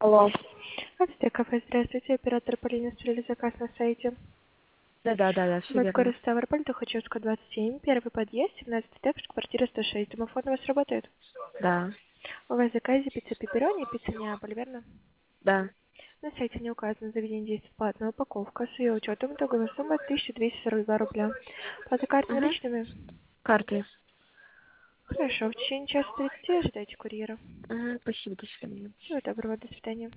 Алло. Здравствуйте, кафе, здравствуйте. Оператор Полина оставили заказ на сайте. Да, все Вот верно. город Ставрополь, Тухачевская, 27, первый подъезд, 17 этаж, квартира 106. Домофон у вас работает? Да, У вас в заказе пицца пепперони, пицца Неаполь, верно? да. На сайте не указано заведение действует платная упаковка. С ее учетом итоговая сумма 1242 рубля. Плата карты Угу. наличными? Карты. Хорошо, в течение часа 30 ожидайте курьера. Угу. Спасибо, до свидания. Всего доброго, до свидания.